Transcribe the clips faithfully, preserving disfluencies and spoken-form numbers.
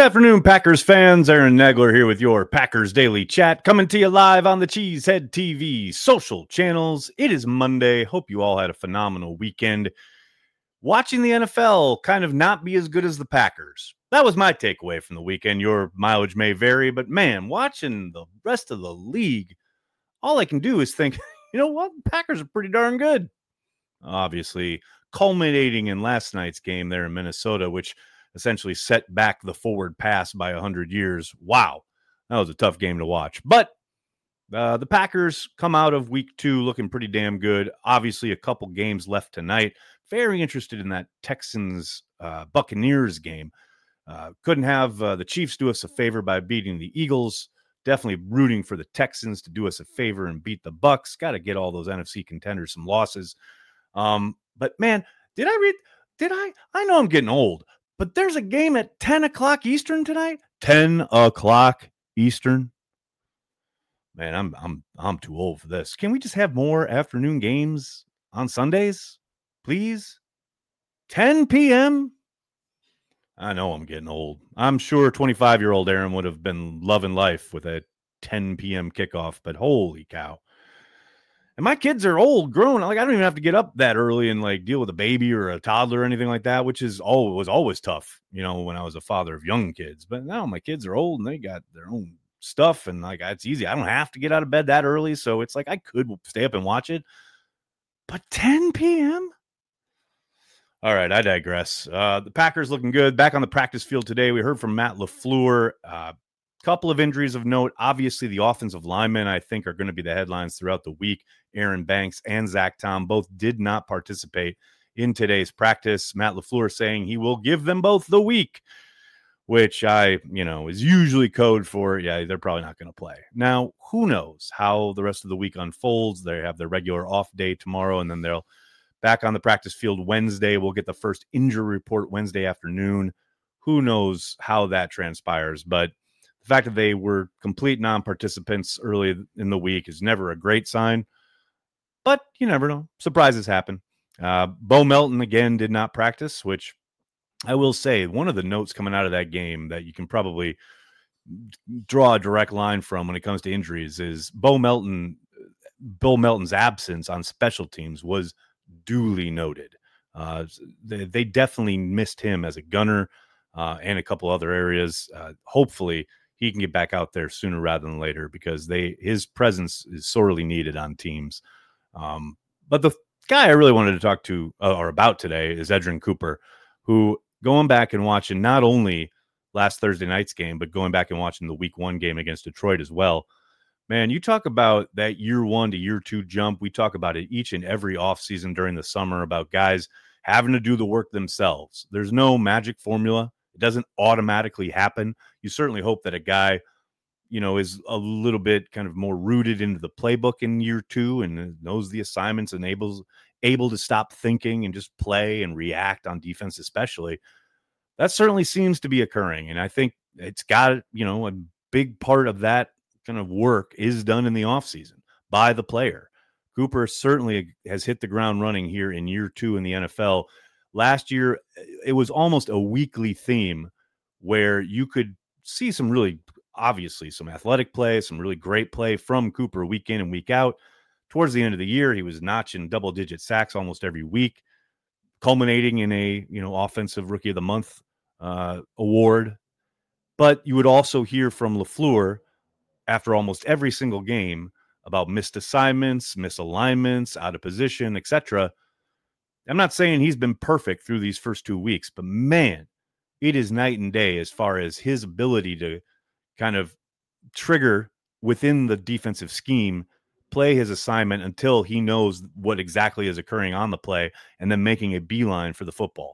afternoon, Packers fans. Aaron Nagler here with your Packers Daily Chat, coming to you live on the Cheesehead T V social channels. It is Monday. Hope you all had a phenomenal weekend. Watching the N F L kind of not be as good as the Packers. That was my takeaway from the weekend. Your mileage may vary, but man, watching the rest of the league, all I can do is think, you know what? The Packers are pretty darn good. Obviously, culminating in last night's game there in Minnesota, which essentially set back the forward pass by one hundred years. Wow, that was a tough game to watch. But uh, the Packers come out of week two looking pretty damn good. Obviously, a couple games left tonight. Very interested in that Texans uh, Buccaneers game. Uh, couldn't have uh, the Chiefs do us a favor by beating the Eagles. Definitely rooting for the Texans to do us a favor and beat the Bucs. Got to get all those N F C contenders some losses. Um, but man, did I read? Did I? I know I'm getting old. But there's a game at ten o'clock Eastern tonight. ten o'clock Eastern. Man, I'm I'm I'm too old for this. Can we just have more afternoon games on Sundays, please? ten p.m. I know I'm getting old. I'm sure twenty-five-year-old Aaron would have been loving life with a ten p.m. kickoff, but holy cow. And my kids are old, grown. Like, I don't even have to get up that early and like deal with a baby or a toddler or anything like that, which is all was always tough, you know, when I was a father of young kids. But now my kids are old and they got their own stuff, and like it's easy. I don't have to get out of bed that early, so it's like I could stay up and watch it. But ten p.m. All right, I digress. Uh, the Packers looking good. Back on the practice field today. We heard from Matt LaFleur. Uh, couple of injuries of note. Obviously, the offensive linemen, I think, are going to be the headlines throughout the week. Aaron Banks and Zach Tom both did not participate in today's practice. Matt LaFleur saying he will give them both the week, which I, you know, is usually code for, yeah, they're probably not going to play. Now, who knows how the rest of the week unfolds. They have their regular off day tomorrow, and then they'll back on the practice field Wednesday. We'll get the first injury report Wednesday afternoon. Who knows how that transpires, but the fact that they were complete non-participants early in the week is never a great sign, but you never know. Surprises happen. Uh, Bo Melton, again, did not practice, which I will say, one of the notes coming out of that game that you can probably draw a direct line from when it comes to injuries is Bo Melton, Bo Melton's absence on special teams was duly noted. Uh, they, they definitely missed him as a gunner uh, and a couple other areas. Uh, hopefully, he can get back out there sooner rather than later because they his presence is sorely needed on teams. Um, but the guy I really wanted to talk to uh, or about today is Edgerrin Cooper, who going back and watching not only last Thursday night's game, but going back and watching the week one game against Detroit as well. Man, you talk about that year one to year two jump. We talk about it each and every offseason during the summer about guys having to do the work themselves. There's no magic formula. It doesn't automatically happen. You certainly hope that a guy, you know, is a little bit kind of more rooted into the playbook in year two and knows the assignments and able, able to stop thinking and just play and react on defense, especially. That certainly seems to be occurring. And I think it's got, you know, a big part of that kind of work is done in the offseason by the player. Cooper certainly has hit the ground running here in year two in the N F L. Last year, it was almost a weekly theme where you could see some really, obviously, some athletic play, some really great play from Cooper week in and week out. Towards the end of the year, he was notching double-digit sacks almost every week, culminating in a, you know, Offensive Rookie of the Month uh, award. But you would also hear from LaFleur after almost every single game about missed assignments, misalignments, out of position, et cetera. I'm not saying he's been perfect through these first two weeks, but man, it is night and day as far as his ability to kind of trigger within the defensive scheme, play his assignment until he knows what exactly is occurring on the play, and then making a beeline for the football.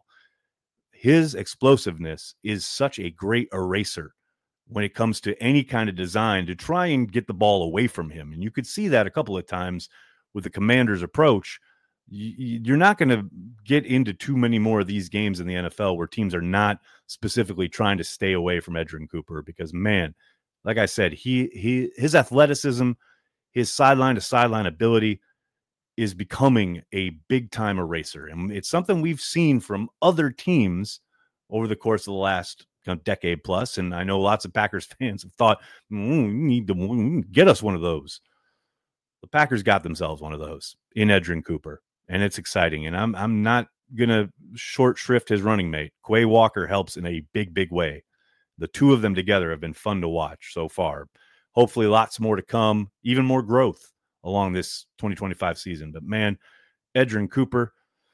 His explosiveness is such a great eraser when it comes to any kind of design to try and get the ball away from him. And you could see that a couple of times with the Commanders' approach. You're not going to get into too many more of these games in the N F L where teams are not specifically trying to stay away from Edgerrin Cooper because, man, like I said, he he his athleticism, his sideline to sideline ability is becoming a big time eraser. And it's something we've seen from other teams over the course of the last decade plus. And I know lots of Packers fans have thought, mm, we need to get us one of those. The Packers got themselves one of those in Edgerrin Cooper, and it's exciting. And I'm I'm not going to short shrift his running mate. Quay Walker helps in a big, big way. The two of them together have been fun to watch so far. Hopefully lots more to come, even more growth along this twenty twenty-five season. But, man, Edgerrin Cooper,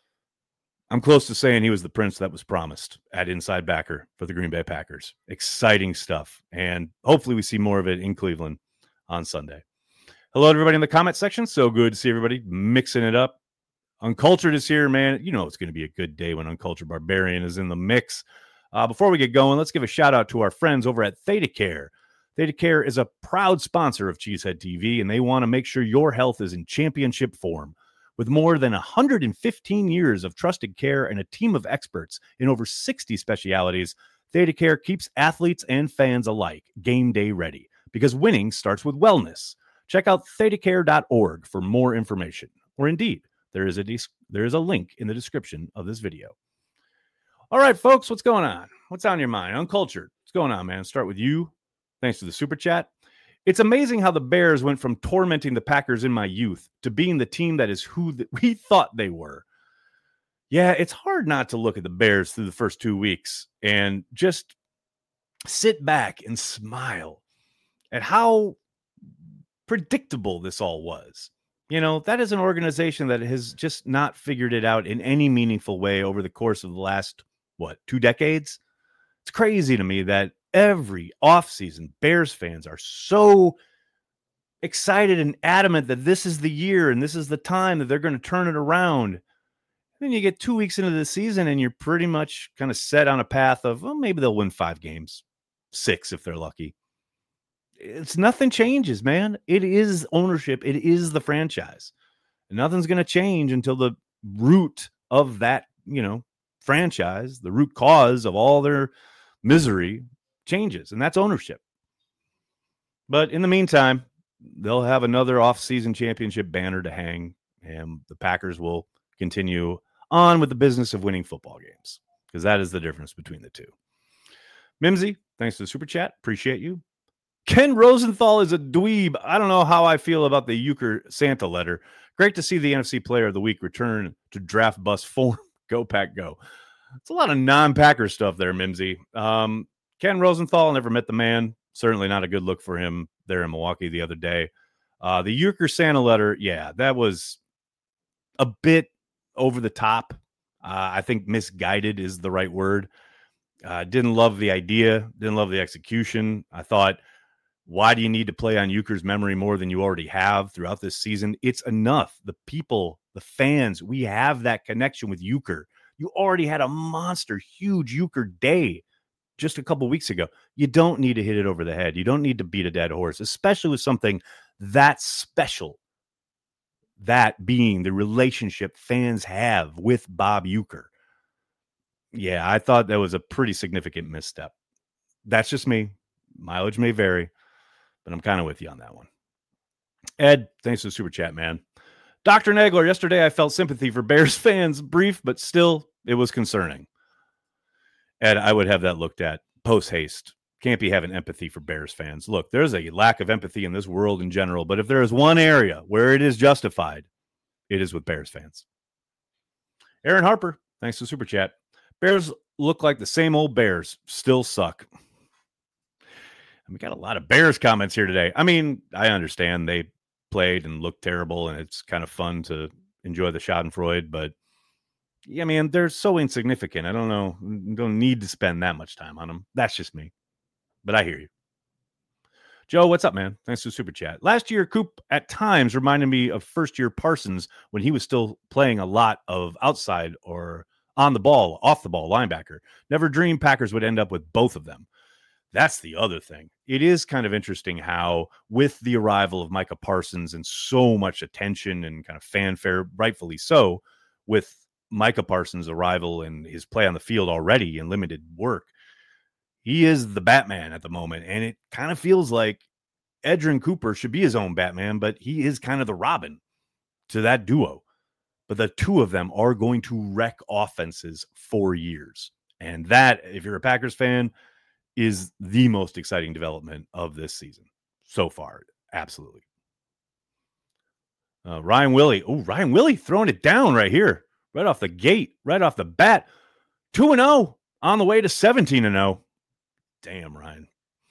I'm close to saying he was the prince that was promised at inside backer for the Green Bay Packers. Exciting stuff. And hopefully we see more of it in Cleveland on Sunday. Hello, everybody in the comment section. So good to see everybody mixing it up. Uncultured is here, man. You know it's going to be a good day when Uncultured Barbarian is in the mix. Uh, before we get going, let's give a shout out to our friends over at ThedaCare. ThedaCare is a proud sponsor of Cheesehead T V, and they want to make sure your health is in championship form. With more than one hundred fifteen years of trusted care and a team of experts in over sixty specialities, ThedaCare keeps athletes and fans alike game day ready, because winning starts with wellness. Check out theta care dot org for more information. Or indeed, there is a de- there is a link in the description of this video. All right, folks, what's going on? What's on your mind? Uncultured. What's going on, man? Start with you. Thanks to the super chat. It's amazing how the Bears went from tormenting the Packers in my youth to being the team that is who th- we thought they were. Yeah, it's hard not to look at the Bears through the first two weeks and just sit back and smile at how predictable this all was. You know, that is an organization that has just not figured it out in any meaningful way over the course of the last, what, two decades? It's crazy to me that every offseason Bears fans are so excited and adamant that this is the year and this is the time that they're going to turn it around. And then you get two weeks into the season and you're pretty much kind of set on a path of, well, maybe they'll win five games, six if they're lucky. It's nothing changes, man. It is ownership. It is the franchise. And nothing's going to change until the root of that, you know, franchise, the root cause of all their misery changes. And that's ownership. But in the meantime, they'll have another off-season championship banner to hang, and the Packers will continue on with the business of winning football games, because that is the difference between the two. Mimsy, thanks for the super chat. Appreciate you. Ken Rosenthal is a dweeb. I don't know how I feel about the Euchre Santa letter. Great to see the N F C Player of the Week return to draft bus form. Go Pack Go. It's a lot of non-Packer stuff there, Mimsy. Um, Ken Rosenthal, never met the man. Certainly not a good look for him there in Milwaukee the other day. Uh, the Euchre Santa letter, yeah, that was a bit over the top. Uh, I think misguided is the right word. Uh, didn't love the idea. Didn't love the execution. I thought, why do you need to play on Euchre's memory more than you already have throughout this season? It's enough. The people, the fans, we have that connection with Euchre. You already had a monster, huge Euchre day just a couple weeks ago. You don't need to hit it over the head. You don't need to beat a dead horse, especially with something that special. That being the relationship fans have with Bob Uecker. Yeah, I thought that was a pretty significant misstep. That's just me. Mileage may vary, but I'm kind of with you on that one. Ed, thanks for the super chat, man. Doctor Nagler, yesterday I felt sympathy for Bears fans. Brief, but still, it was concerning. Ed, I would have that looked at post-haste. Can't be having empathy for Bears fans. Look, there's a lack of empathy in this world in general, but if there is one area where it is justified, it is with Bears fans. Aaron Harper, thanks for the super chat. Bears look like the same old Bears, still suck. We got a lot of Bears comments here today. I mean, I understand they played and looked terrible, and it's kind of fun to enjoy the Schadenfreude, but yeah, man, they're so insignificant. I don't know. Don't need to spend that much time on them. That's just me. But I hear you. Joe, what's up, man? Thanks for the super chat. Last year, Coop at times reminded me of first-year Parsons when he was still playing a lot of outside or on the ball, off the ball linebacker. Never dreamed Packers would end up with both of them. That's the other thing. It is kind of interesting how with the arrival of Micah Parsons and so much attention and kind of fanfare, rightfully so, with Micah Parsons' arrival and his play on the field already in limited work, he is the Batman at the moment. And it kind of feels like Edgerrin Cooper should be his own Batman, but he is kind of the Robin to that duo. But the two of them are going to wreck offenses for years. And that, if you're a Packers fan, is the most exciting development of this season so far. Absolutely. Uh, Ryan Willie. Oh, Ryan Willie throwing it down right here, right off the gate, right off the bat. two and oh on the way to seventeen and oh. Damn, Ryan.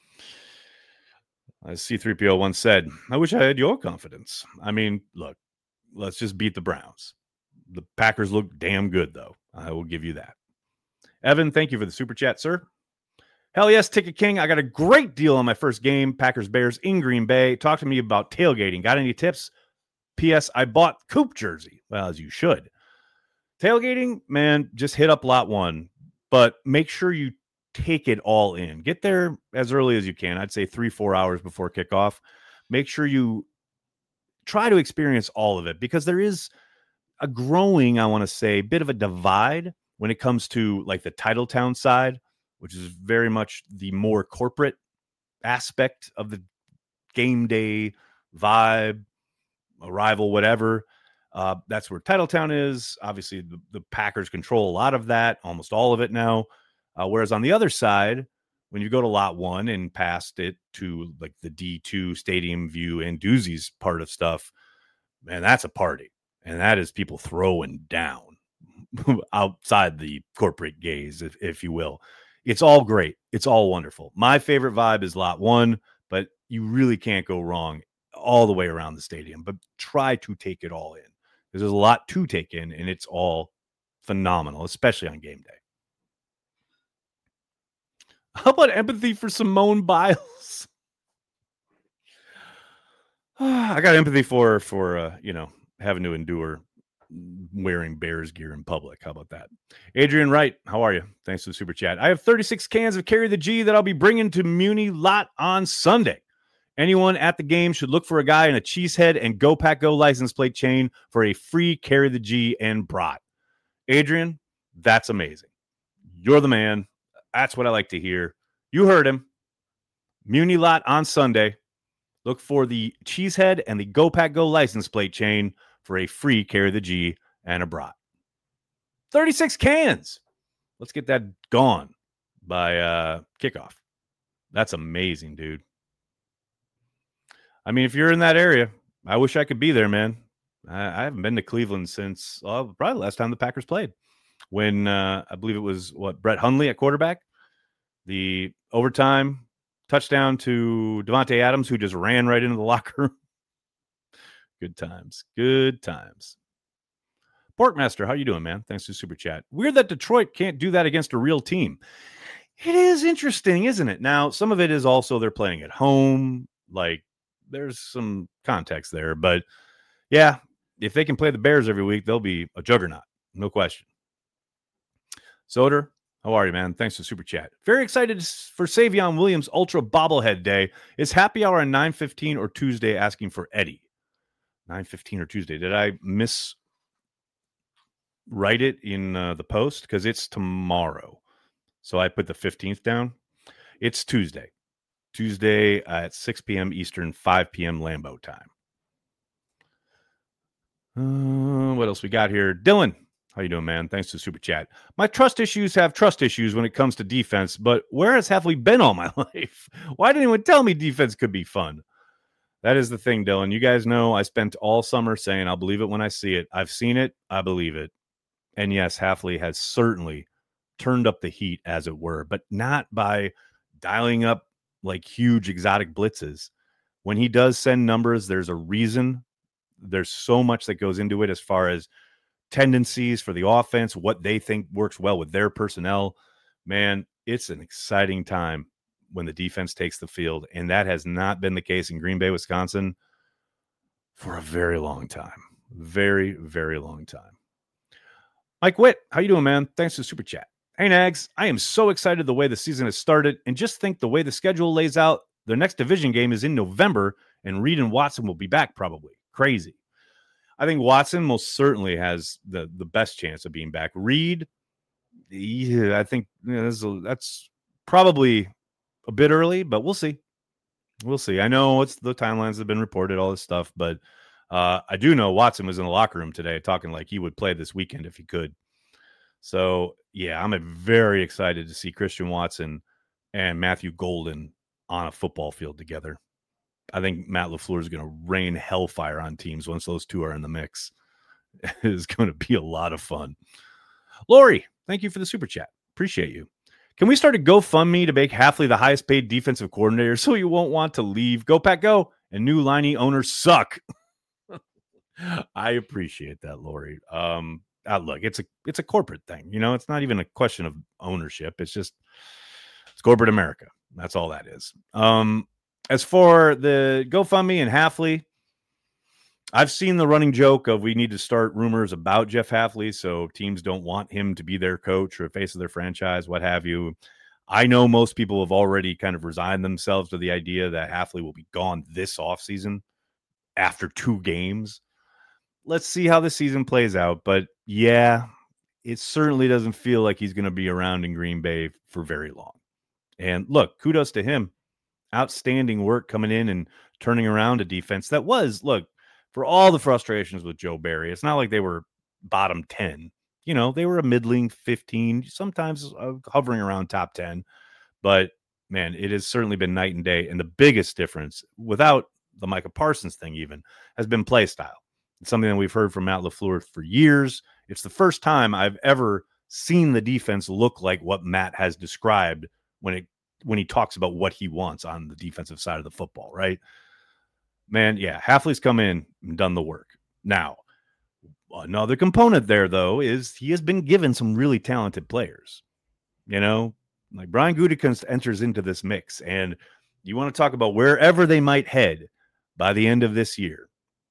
As C three P O once said, I wish I had your confidence. I mean, look, let's just beat the Browns. The Packers look damn good, though. I will give you that. Evan, thank you for the super chat, sir. Hell yes, Ticket King. I got a great deal on my first game, Packers Bears in Green Bay. Talk to me about tailgating. Got any tips? P S. I bought Coop jersey. Well, as you should. Tailgating, man, just hit up lot one, but make sure you take it all in. Get there as early as you can. I'd say three, four hours before kickoff. Make sure you try to experience all of it, because there is a growing, I want to say, bit of a divide when it comes to like the Titletown side, which is very much the more corporate aspect of the game day vibe, arrival, whatever. Uh, that's where Titletown is. Obviously, the, the Packers control a lot of that, almost all of it now. Uh, whereas on the other side, when you go to lot one and past it to like the D two stadium view and doozies part of stuff, man, that's a party. And that is people throwing down outside the corporate gaze, if, if you will. It's all great. It's all wonderful. My favorite vibe is lot one, but you really can't go wrong all the way around the stadium. But try to take it all in, because there's a lot to take in, and it's all phenomenal, especially on game day. How about empathy for Simone Biles? I got empathy for, for uh, you know, having to endure wearing Bears gear in public. How about that? Adrian Wright, how are you? Thanks for the super chat. I have thirty-six cans of Carry the G that I'll be bringing to Muni Lot on Sunday. Anyone at the game should look for a guy in a Cheesehead and Go Pack Go license plate chain for a free Carry the G and brat. Adrian, that's amazing. You're the man. That's what I like to hear. You heard him. Muni Lot on Sunday. Look for the Cheesehead and the Go Pack Go license plate chain for a free Carry the G and a brat. thirty-six cans. Let's get that gone by uh, kickoff. That's amazing, dude. I mean, if you're in that area, I wish I could be there, man. I, I haven't been to Cleveland since well, probably the last time the Packers played. When uh, I believe it was, what, Brett Hundley at quarterback? The overtime touchdown to Devontae Adams, who just ran right into the locker room. Good times. Good times. Porkmaster, how you doing, man? Thanks for super chat. Weird that Detroit can't do that against a real team. It is interesting, isn't it? Now, some of it is also they're playing at home. Like, there's some context there. But, yeah, if they can play the Bears every week, they'll be a juggernaut. No question. Soder, how are you, man? Thanks for super chat. Very excited for Savion Williams Ultra Bobblehead Day. Is happy hour on nine fifteen or Tuesday asking for Eddie? nine fifteen or Tuesday. Did I miss write it in uh, the post? Because it's tomorrow. So I put the fifteenth down. It's Tuesday. Tuesday at six p.m. Eastern, five p.m. Lambeau time. Uh, what else we got here? Dylan, how you doing, man? Thanks for the super chat. My trust issues have trust issues when it comes to defense, but where has Heffley been all my life? Why didn't anyone tell me defense could be fun? That is the thing, Dylan. You guys know I spent all summer saying I'll believe it when I see it. I've seen it. I believe it. And yes, Heffley has certainly turned up the heat, as it were, but not by dialing up like huge exotic blitzes. When he does send numbers, there's a reason. There's so much that goes into it as far as tendencies for the offense, what they think works well with their personnel. Man, it's an exciting time when the defense takes the field, and that has not been the case in Green Bay, Wisconsin for a very long time. Very, very long time. Mike Witt, how you doing, man? Thanks for the super chat. Hey, Nags, I am so excited the way the season has started, and just think the way the schedule lays out, their next division game is in November, and Reed and Watson will be back probably. Crazy. I think Watson most certainly has the, the best chance of being back. Reed, yeah, I think you know, that's, a, that's probably a bit early, but we'll see. We'll see. I know it's the timelines have been reported, all this stuff, but uh, I do know Watson was in the locker room today talking like he would play this weekend if he could. So, yeah, I'm very excited to see Christian Watson and Matthew Golden on a football field together. I think Matt LaFleur is going to rain hellfire on teams once those two are in the mix. It is going to be a lot of fun. Lori, thank you for the super chat. Appreciate you. Can we start a GoFundMe to make Hafley the highest paid defensive coordinator so you won't want to leave? Go Pack Go, and new liney owners suck. I appreciate that, Lori. Um, uh, look, it's a it's a corporate thing. You know, it's not even a question of ownership. It's just it's corporate America. That's all that is. Um, as for the GoFundMe and Hafley, I've seen the running joke of we need to start rumors about Jeff Hafley so teams don't want him to be their coach or face of their franchise, what have you. I know most people have already kind of resigned themselves to the idea that Hafley will be gone this offseason after two games. Let's see how the season plays out. But yeah, it certainly doesn't feel like he's going to be around in Green Bay for very long. And look, kudos to him. Outstanding work coming in and turning around a defense that was, look, for all the frustrations with Joe Barry, it's not like they were bottom ten. You know, they were a middling fifteen, sometimes uh, hovering around top ten. But, man, it has certainly been night and day. And the biggest difference, without the Micah Parsons thing even, has been play style. It's something that we've heard from Matt LaFleur for years. It's the first time I've ever seen the defense look like what Matt has described when it when he talks about what he wants on the defensive side of the football, right? Man, yeah, Hafley's come in and done the work. Now, another component there, though, is he has been given some really talented players. You know, like Brian Gutekunst enters into this mix, and you want to talk about wherever they might head by the end of this year.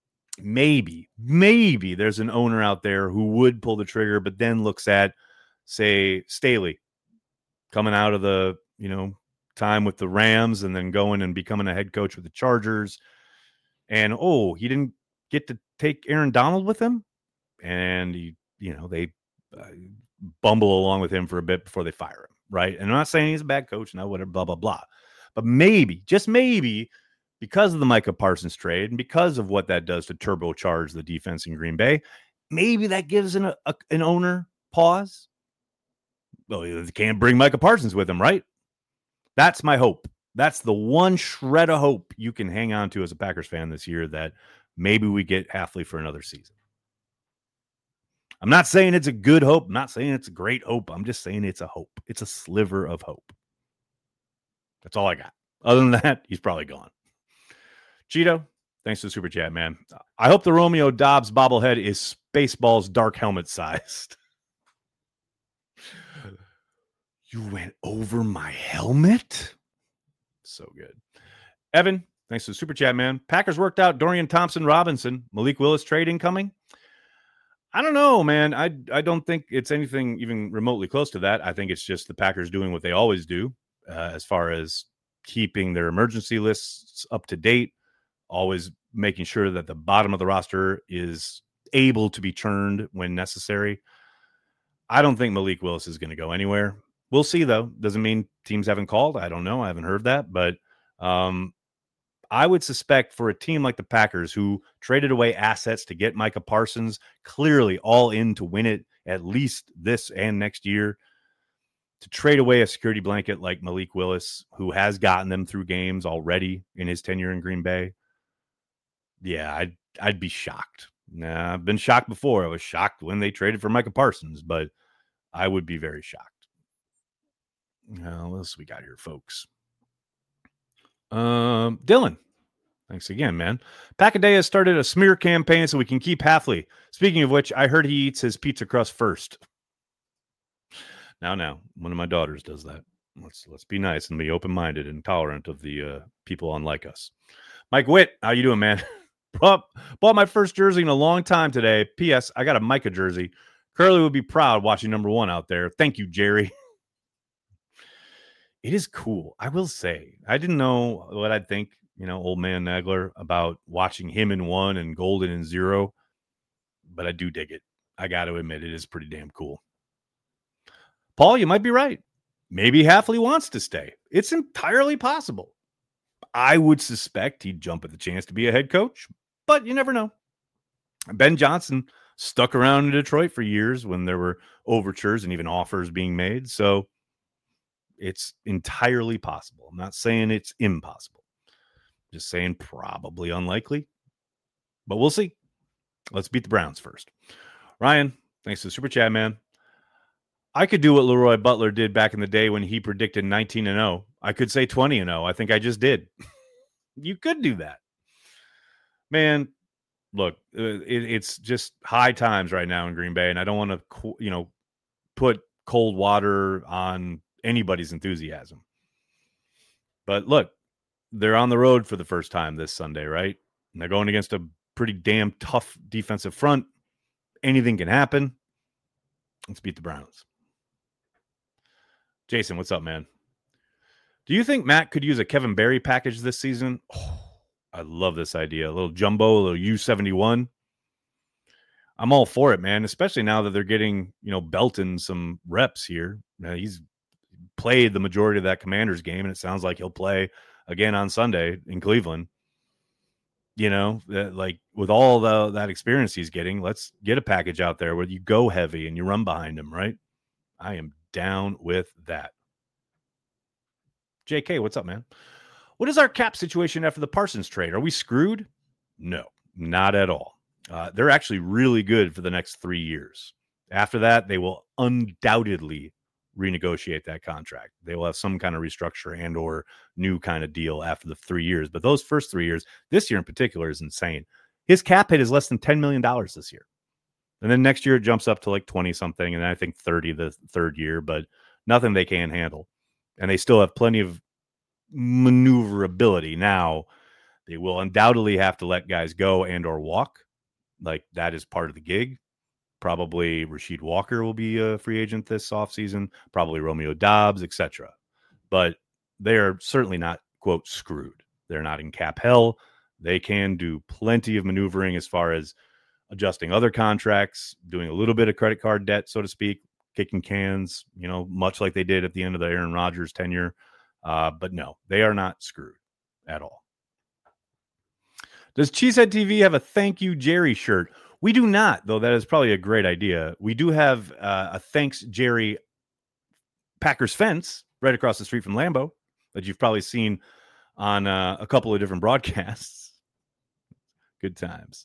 Maybe, maybe there's an owner out there who would pull the trigger, but then looks at, say, Staley coming out of the, you know, time with the Rams and then going and becoming a head coach with the Chargers. And, oh, he didn't get to take Aaron Donald with him. And, he, you know, they uh, bumble along with him for a bit before they fire him, right? And I'm not saying he's a bad coach, no, whatever, blah, blah, blah. But maybe, just maybe, because of the Micah Parsons trade and because of what that does to turbocharge the defense in Green Bay, maybe that gives an, a, an owner pause. Well, they can't bring Micah Parsons with him, right? That's my hope. That's the one shred of hope you can hang on to as a Packers fan this year, that maybe we get Hafley for another season. I'm not saying it's a good hope. I'm not saying it's a great hope. I'm just saying it's a hope. It's a sliver of hope. That's all I got. Other than that, he's probably gone. Cheeto, thanks for the super chat, man. I hope the Romeo Dobbs bobblehead is Spaceball's dark helmet sized. You went over my helmet? So good. Evan, thanks for the super chat, man. Packers worked out Dorian Thompson-Robinson. Malik Willis trade incoming? I don't know, man. I, I don't think it's anything even remotely close to that. I think it's just the Packers doing what they always do uh, as far as keeping their emergency lists up to date, always making sure that the bottom of the roster is able to be churned when necessary. I don't think Malik Willis is going to go anywhere. We'll see, though. Doesn't mean teams haven't called. I don't know. I haven't heard that. But um, I would suspect for a team like the Packers, who traded away assets to get Micah Parsons, clearly all in to win it at least this and next year, to trade away a security blanket like Malik Willis, who has gotten them through games already in his tenure in Green Bay, yeah, I'd, I'd be shocked. Nah, I've been shocked before. I was shocked when they traded for Micah Parsons, but I would be very shocked. Uh, what else we got here, folks? Um, Dylan, thanks again, man. Pack-A-Day has started a smear campaign so we can keep Hafley. Speaking of which, I heard he eats his pizza crust first. Now, now, one of my daughters does that. Let's let's be nice and be open-minded and tolerant of the uh, people unlike us. Mike Witt, how you doing, man? bought, bought my first jersey in a long time today. P S. I got a Micah jersey. Curly would be proud watching number one out there. Thank you, Jerry. It is cool. I will say, I didn't know what I'd think, you know, old man Nagler, about watching him in one and Golden in zero, but I do dig it. I got to admit, it is pretty damn cool. Paul, you might be right. Maybe Hafley wants to stay. It's entirely possible. I would suspect he'd jump at the chance to be a head coach, but you never know. Ben Johnson stuck around in Detroit for years when there were overtures and even offers being made. So It's entirely possible. I'm not saying it's impossible. Just saying probably unlikely. But we'll see. Let's beat the Browns first. Ryan, thanks to the super chat, man. I could do what Leroy Butler did back in the day when he predicted nineteen and oh. I could say twenty and oh. I think I just did. You could do that. Man, look, it, it's just high times right now in Green Bay, and I don't want to, you know, put cold water on anybody's enthusiasm. But look, they're on the road for the first time this Sunday, right? And they're going against a pretty damn tough defensive front. Anything can happen. Let's beat the Browns. Jason, what's up, man? Do you think Matt could use a Kevin Berry package this season? Oh, I love this idea. A little jumbo, a little U seventy-one. I'm all for it, man, especially now that they're getting, you know, Belton some reps here. Now, he's played the majority of that Commanders game, and it sounds like he'll play again on Sunday in Cleveland. You know, that, like with all the, that experience he's getting, let's get a package out there where you go heavy and you run behind him, right? I am down with that. J K, what's up, man? What is our cap situation after the Parsons trade? Are we screwed? No, not at all. Uh, they're actually really good for the next three years. After that, they will undoubtedly renegotiate that contract. They will have some kind of restructure and or new kind of deal after the three years. But those first three years, this year in particular, is insane. His cap hit is less than ten million dollars this year. And then next year it jumps up to like twenty something. And I think thirty the third year, but nothing they can't handle. And they still have plenty of maneuverability. Now, they will undoubtedly have to let guys go and or walk. Like, that is part of the gig. Probably Rasheed Walker will be a free agent this offseason. Probably Romeo Dobbs, et cetera. But they're certainly not, quote, screwed. They're not in cap hell. They can do plenty of maneuvering as far as adjusting other contracts, doing a little bit of credit card debt, so to speak, kicking cans, you know, much like they did at the end of the Aaron Rodgers tenure. Uh, but no, they are not screwed at all. Does Cheesehead T V have a thank you, Jerry shirt? We do not, though that is probably a great idea. We do have uh, a thanks, Jerry Packers fence right across the street from Lambeau that you've probably seen on uh, a couple of different broadcasts. Good times.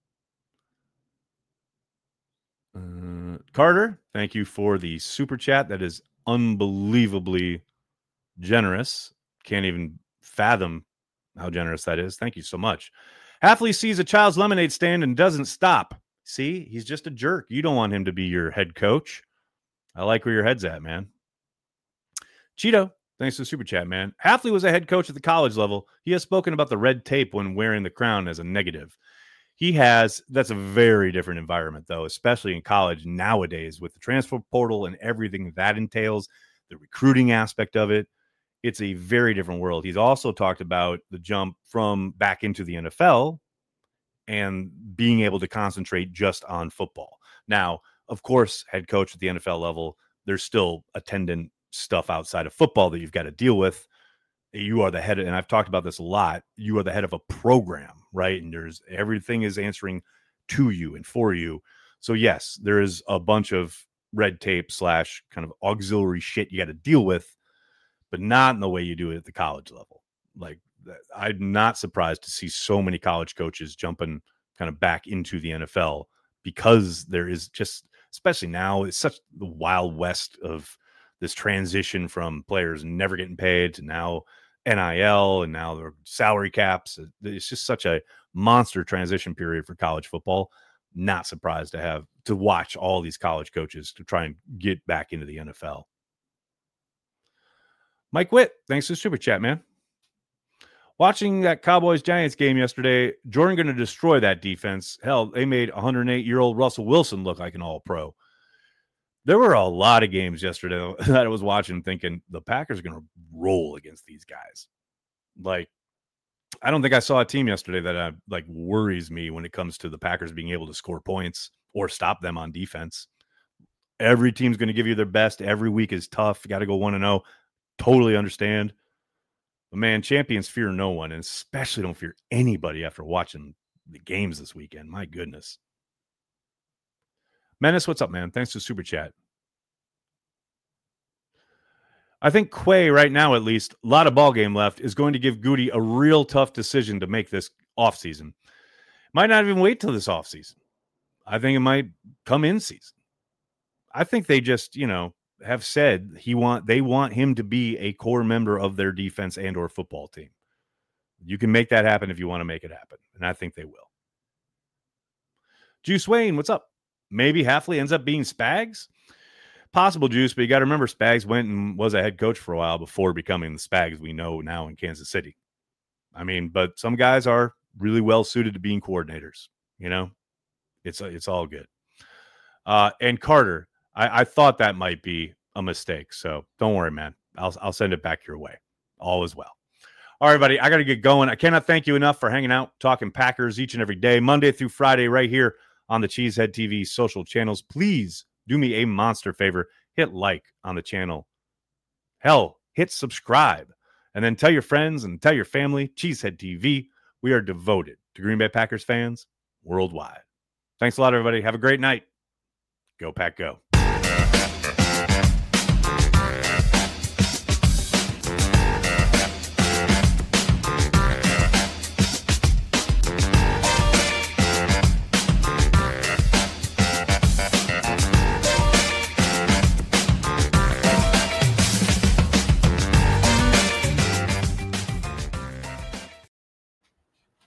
Uh, Carter, thank you for the super chat. That is unbelievably generous. Can't even fathom how generous that is. Thank you so much. Halfley sees a child's lemonade stand and doesn't stop. See, he's just a jerk. You don't want him to be your head coach. I like where your head's at, man. Cheeto, thanks for the super chat, man. Halfley was a head coach at the college level. He has spoken about the red tape when wearing the crown as a negative. He has. That's a very different environment, though, especially in college nowadays with the transfer portal and everything that entails, the recruiting aspect of it. It's a very different world. He's also talked about the jump from back into the N F L and being able to concentrate just on football. Now, of course, head coach at the N F L level, there's still attendant stuff outside of football that you've got to deal with. You are the head, and I've talked about this a lot. You are the head of a program, right? And there's everything is answering to you and for you. So yes, there is a bunch of red tape slash kind of auxiliary shit you got to deal with, but not in the way you do it at the college level. Like, I'm not surprised to see so many college coaches jumping kind of back into the N F L because there is just, especially now, it's such the wild west of this transition from players never getting paid to now N I L and now their salary caps. It's just such a monster transition period for college football. Not surprised to have to watch all these college coaches to try and get back into the N F L. Mike Witt, thanks for the super chat, man. Watching that Cowboys-Giants game yesterday, Jordan going to destroy that defense. Hell, they made one hundred eight-year-old Russell Wilson look like an all-pro. There were a lot of games yesterday that I was watching thinking the Packers are going to roll against these guys. Like, I don't think I saw a team yesterday that uh, like worries me when it comes to the Packers being able to score points or stop them on defense. Every team's going to give you their best. Every week is tough. You got to go one and oh. Totally understand. But man, champions fear no one, and especially don't fear anybody after watching the games this weekend. My goodness. Menace, what's up, man? Thanks for super chat. I think Quay right now, at least, a lot of ball game left, is going to give Goody a real tough decision to make this offseason. Might not even wait till this offseason. I think it might come in season. I think they just, you know, have said he want they want him to be a core member of their defense and or football team. You can make that happen if you want to make it happen, and I think they will. Juice Wayne, what's up? Maybe Hafley ends up being Spags? Possible, Juice, but you got to remember Spags went and was a head coach for a while before becoming the Spags we know now in Kansas City. I mean, but some guys are really well suited to being coordinators. You know, it's it's all good. Uh, and Carter, I, I thought that might be a mistake, so don't worry, man. I'll I'll send it back your way. All is well. All right, buddy, I got to get going. I cannot thank you enough for hanging out, talking Packers each and every day, Monday through Friday, right here on the Cheesehead T V social channels. Please do me a monster favor. Hit like on the channel. Hell, hit subscribe. And then tell your friends and tell your family, Cheesehead T V. We are devoted to Green Bay Packers fans worldwide. Thanks a lot, everybody. Have a great night. Go Pack Go.